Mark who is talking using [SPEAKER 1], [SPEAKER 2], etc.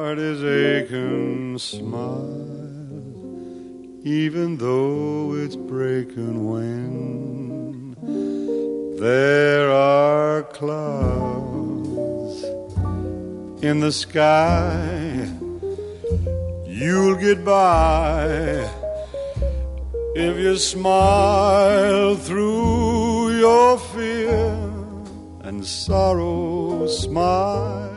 [SPEAKER 1] heart is aching, smile, even though it's breaking when there are clouds in the sky. You'll get by if you smile through your fear and sorrow. Smile